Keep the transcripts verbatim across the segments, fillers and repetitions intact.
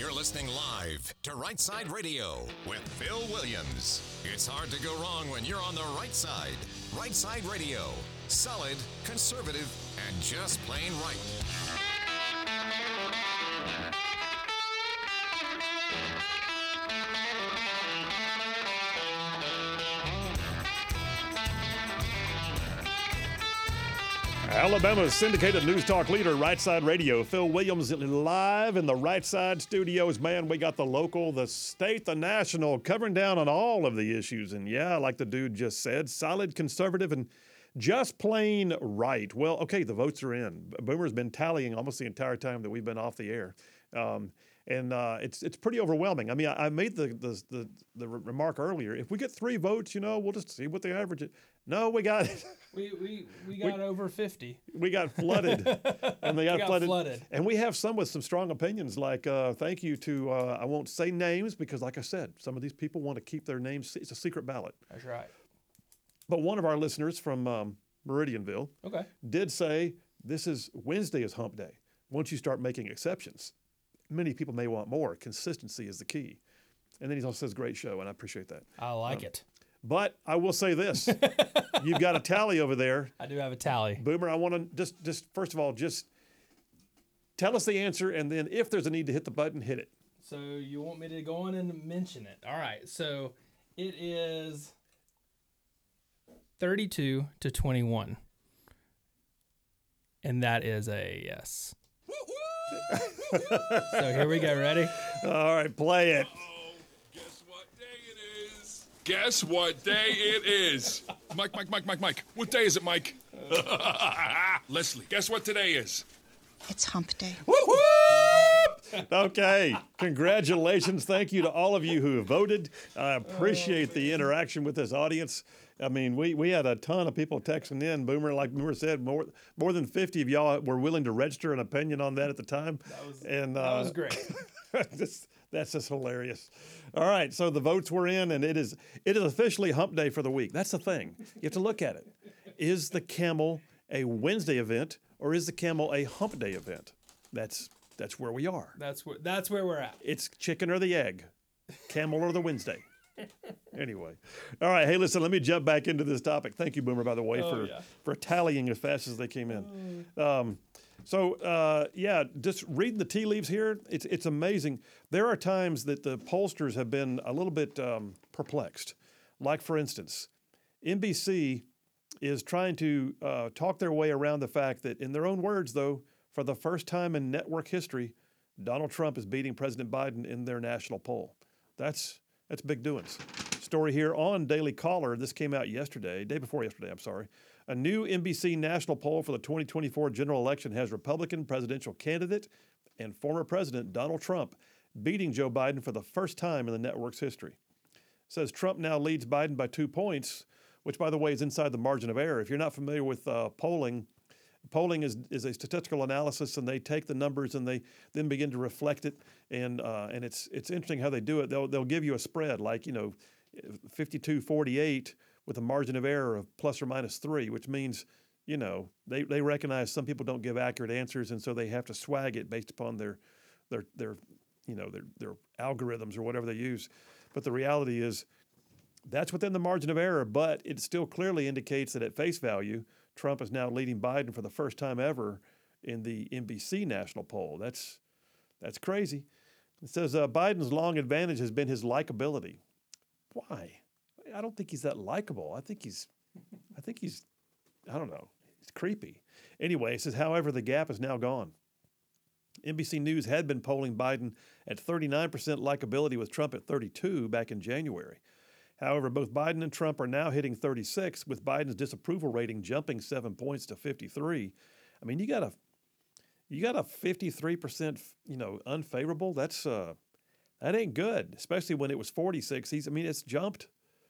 You're listening live to Right Side Radio with Phil Williams. It's hard to go wrong when you're on the right side. Right Side Radio. Solid, conservative, and just plain right. Alabama's syndicated news talk leader, Right Side Radio. Phil Williams live in the Right Side studios. Man, we got the local, the state, the national, covering down on all of the issues. And yeah, like the dude just said, solid, conservative, and just plain right. Well, okay, the votes are in. Boomer's been tallying almost the entire time that we've been off the air. Um, and uh, it's it's pretty overwhelming. I mean, I, I made the, the the the remark earlier. If we get three votes, you know, we'll just see what the average is. No, we got we we we got we, over fifty. We got flooded, and they got, got flooded. flooded. And we have some with some strong opinions. Like, uh, thank you to uh, I won't say names because, like I said, some of these people want to keep their names. It's a secret ballot. That's right. But one of our listeners from um, Meridianville, okay, did say this is Wednesday is Hump Day. Once you start making exceptions, many people may want more. Consistency is the key. And then he also says, great show, and I appreciate that. I like um, it. But I will say this. You've got a tally over there. I do have a tally. Boomer, I want to just, just first of all, just tell us the answer, and then if there's a need to hit the button, hit it. So you want me to go on and mention it. All right. So it is thirty-two to twenty-one. And that is a yes. So here we go. Ready? All right, play it. Uh-oh. Guess what day it is? Guess what day it is? Mike, Mike, Mike, Mike, Mike. What day is it, Mike? Leslie, guess what today is? It's Hump Day. Whoop, whoop! Okay, congratulations. Thank you to all of you who have voted. I appreciate oh, the interaction with this audience. I mean, we, we had a ton of people texting in. Boomer, like Boomer said, more more than fifty of y'all were willing to register an opinion on that at the time. That was, and, that uh, was great. just, that's just hilarious. All right, so the votes were in, and it is it is officially Hump Day for the week. That's the thing. You have to look at it. Is the Camel a Wednesday event, or is the Camel a Hump Day event? That's that's where we are. That's where that's where we're at. It's chicken or the egg, Camel or the Wednesday. Anyway, all right. Hey, listen. Let me jump back into this topic. Thank you, Boomer, by the way, oh, for yeah. for tallying as fast as they came in. Um, so uh, yeah, just reading the tea leaves here. It's it's amazing. There are times that the pollsters have been a little bit um, perplexed. Like for instance, N B C is trying to uh, talk their way around the fact that, in their own words, though, for the first time in network history, Donald Trump is beating President Biden in their national poll. That's That's big doings. Story here on Daily Caller. This came out yesterday, day before yesterday, I'm sorry. A new N B C national poll for the twenty twenty-four general election has Republican presidential candidate and former President Donald Trump beating Joe Biden for the first time in the network's history. It says Trump now leads Biden by two points, which, by the way, is inside the margin of error. If you're not familiar with uh, polling, Polling is, is a statistical analysis, and they take the numbers and they then begin to reflect it. And uh, and it's it's interesting how they do it. They'll they'll give you a spread like, you know, fifty-two forty-eight with a margin of error of plus or minus three, which means, you know, they, they recognize some people don't give accurate answers, and so they have to swag it based upon their their their you know their their algorithms or whatever they use. But the reality is that's within the margin of error, but it still clearly indicates that at face value, Trump is now leading Biden for the first time ever in the N B C national poll. That's that's crazy. It says uh, Biden's long advantage has been his likability. Why? I don't think he's that likable. I think he's, I think he's, I don't know. He's creepy. Anyway, it says, however, the gap is now gone. N B C News had been polling Biden at thirty-nine percent likability with Trump at thirty-two back in January. However, both Biden and Trump are now hitting thirty-six, with Biden's disapproval rating jumping seven points to fifty-three. I mean, you got a you got a fifty-three percent, you know, unfavorable. That's uh, that ain't good, especially when it was forty-six. He's, I mean, it's jumped.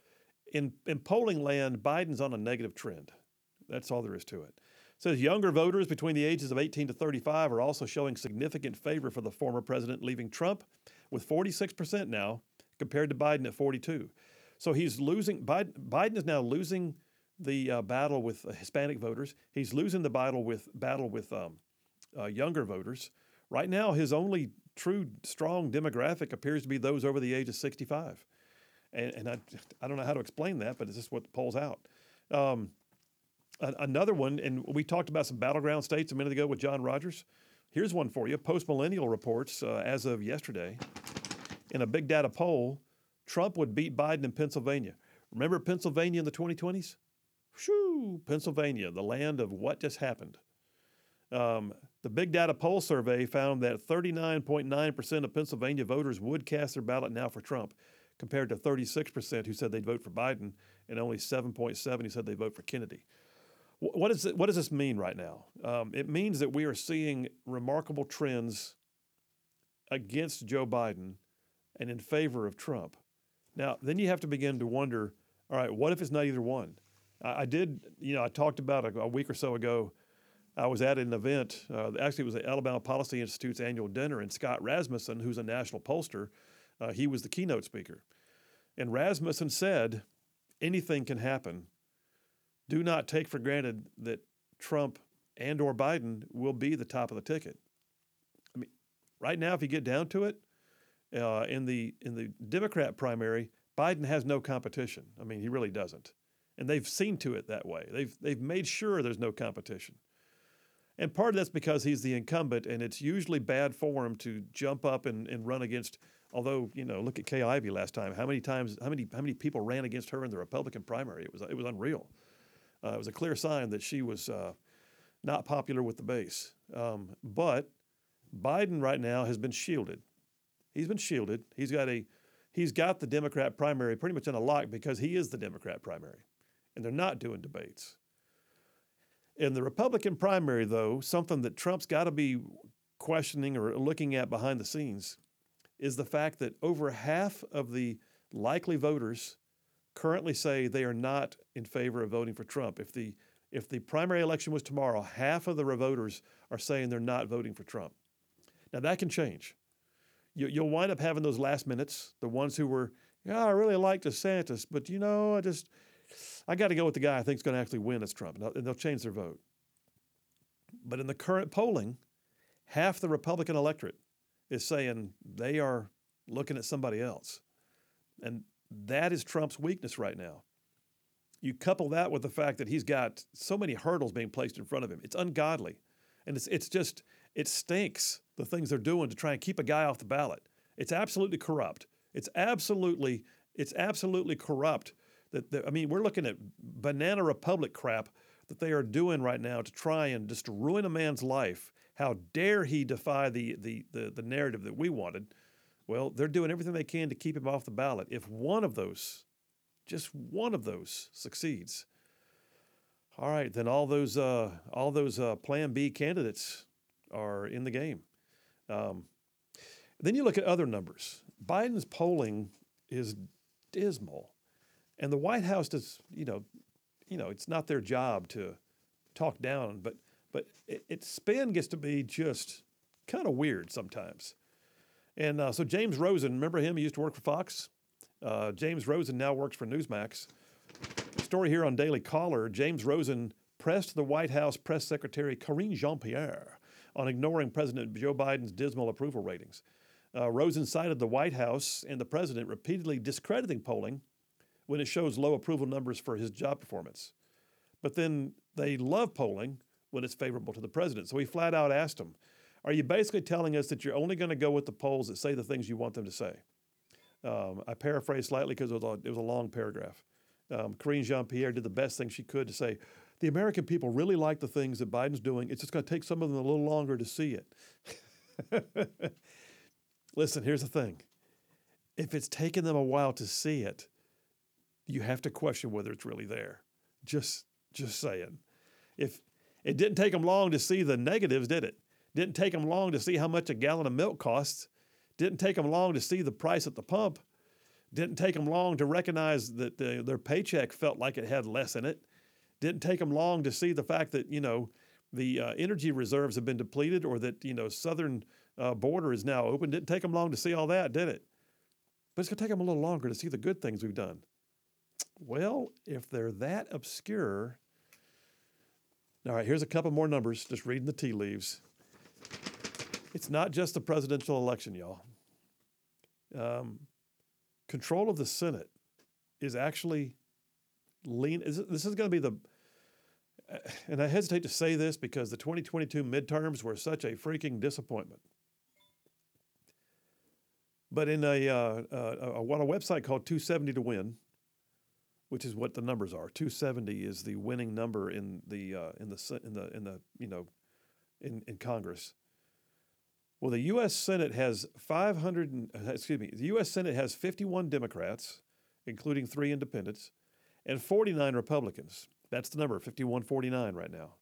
In in polling land, Biden's on a negative trend. That's all there is to it. It says younger voters between the ages of eighteen to thirty-five are also showing significant favor for the former president, leaving Trump with forty-six percent now compared to Biden at forty-two. So he's losing. Biden, Biden is now losing the uh, battle with uh, Hispanic voters. He's losing the battle with battle with um, uh, younger voters. Right now, his only true strong demographic appears to be those over the age of sixty-five. And, and I, I don't know how to explain that, but it's just what the polls out. Um, a, another one, and we talked about some battleground states a minute ago with John Rogers. Here's one for you. Post-Millennial reports, uh, as of yesterday, in a big data poll, Trump would beat Biden in Pennsylvania. Remember Pennsylvania in the twenty twenties? Shoo, Pennsylvania, the land of what just happened. Um, the Big Data Poll survey found that thirty-nine point nine percent of Pennsylvania voters would cast their ballot now for Trump, compared to thirty-six percent who said they'd vote for Biden and only seven point seven who said they'd vote for Kennedy. What, is it, what does this mean right now? Um, it means that we are seeing remarkable trends against Joe Biden and in favor of Trump. Now, then you have to begin to wonder, all right, what if it's not either one? I, I did, you know, I talked about a, a week or so ago, I was at an event, uh, actually it was the Alabama Policy Institute's annual dinner, and Scott Rasmussen, who's a national pollster, uh, he was the keynote speaker. And Rasmussen said, anything can happen. Do not take for granted that Trump and or Biden will be the top of the ticket. I mean, right now, if you get down to it, uh, in the in the Democrat primary, Biden has no competition. I mean, he really doesn't. And they've seen to it that way. They've they've made sure there's no competition. And part of that's because he's the incumbent, and it's usually bad form to jump up and, and run against. Although, you know, look at Kay Ivey last time. How many times, how many how many people ran against her in the Republican primary? It was it was unreal. Uh, it was a clear sign that she was uh, not popular with the base. Um, but Biden right now has been shielded. He's been shielded. He's got a he's got the Democrat primary pretty much in a lock because he is the Democrat primary, and they're not doing debates. In the Republican primary, though, something that Trump's got to be questioning or looking at behind the scenes is the fact that over half of the likely voters currently say they are not in favor of voting for Trump. If the if the primary election was tomorrow, half of the voters are saying they're not voting for Trump. Now, that can change. You, you'll wind up having those last minutes, the ones who were, yeah, I really like DeSantis, but, you know, I just, I got to go with the guy I think is going to actually win as Trump, and they'll change their vote. But in the current polling, half the Republican electorate is saying they are looking at somebody else. And that is Trump's weakness right now. You couple that with the fact that he's got so many hurdles being placed in front of him. It's ungodly. And it's it's just, it stinks, the things they're doing to try and keep a guy off the ballot. It's absolutely corrupt. It's absolutely, it's absolutely corrupt. That, that I mean, we're looking at banana republic crap that they are doing right now to try and just ruin a man's life. How dare he defy the the the, the narrative that we wanted? Well, they're doing everything they can to keep him off the ballot. If one of those, just one of those succeeds, all right, then all those uh, all those uh, Plan B candidates are in the game. Um, then you look at other numbers. Biden's polling is dismal, and the White House does, you know, you know, it's not their job to talk down, but but it, its spin gets to be just kind of weird sometimes. And uh, so James Rosen, remember him? He used to work for Fox. Uh, James Rosen now works for Newsmax. Story here on Daily Caller, James Rosen pressed the White House press secretary Karine Jean-Pierre on ignoring President Joe Biden's dismal approval ratings. Uh, Rosen cited the White House and the president repeatedly discrediting polling when it shows low approval numbers for his job performance. But then they love polling when it's favorable to the president. So he flat out asked him, are you basically telling us that you're only going to go with the polls that say the things you want them to say? Um, I paraphrase slightly because it, it was a long paragraph. Um, Karine Jean-Pierre did the best thing she could to say, the American people really like the things that Biden's doing. It's just going to take some of them a little longer to see it. Listen, here's the thing. If it's taken them a while to see it, you have to question whether it's really there. Just, just saying. If it didn't take them long to see the negatives, did it? Didn't take them long to see how much a gallon of milk costs. Didn't take them long to see the price at the pump. Didn't take them long to recognize that the, their paycheck felt like it had less in it. Didn't take them long to see the fact that, you know, the uh, energy reserves have been depleted, or that, you know, southern uh, border is now open. Didn't take them long to see all that, did it? But it's going to take them a little longer to see the good things we've done. Well, if they're that obscure, all right, here's a couple more numbers, just reading the tea leaves. It's not just the presidential election, y'all. Um, control of the Senate is actually lean. Is it, this is going to be the, and I hesitate to say this because the twenty twenty-two midterms were such a freaking disappointment. But in a, uh, uh, on a website called two seventy to win, which is what the numbers are, two seventy is the winning number in the uh, in the in the in the you know in, in Congress. Well, the U S Senate has five hundred. Excuse me. The U S Senate has fifty-one Democrats, including three independents, and forty-nine Republicans. That's the number, fifty-one forty-nine right now.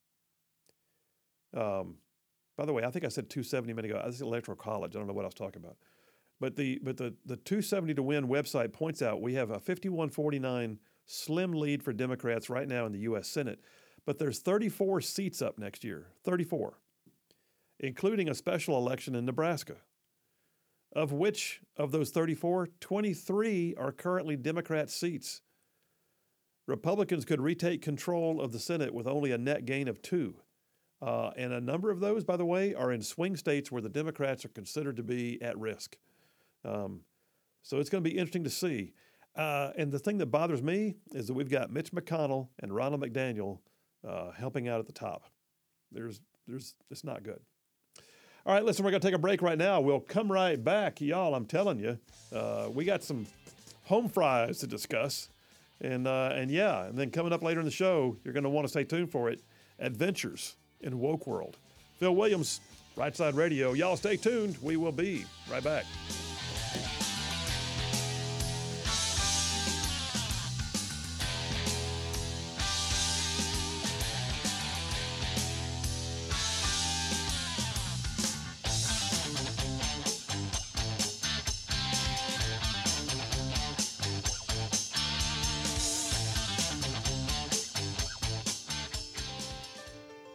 Um, by the way, I think I said two seventy a minute ago. This is Electoral College. I don't know what I was talking about. But the but the, the two seventy to win website points out we have a fifty-one forty-nine slim lead for Democrats right now in the U S Senate. But there's thirty-four seats up next year, thirty-four, including a special election in Nebraska, of which, of those thirty-four, twenty-three are currently Democrat seats. Republicans could retake control of the Senate with only a net gain of two. Uh, and a number of those, by the way, are in swing states where the Democrats are considered to be at risk. Um, so it's going to be interesting to see. Uh, and the thing that bothers me is that we've got Mitch McConnell and Ronald McDaniel uh, helping out at the top. There's, there's, it's not good. All right, listen, we're going to take a break right now. We'll come right back. Y'all, I'm telling you, uh, we got some home fries to discuss. And, uh, and yeah, and then coming up later in the show, you're going to want to stay tuned for it, Adventures in Woke World. Phil Williams, Right Side Radio. Y'all stay tuned. We will be right back.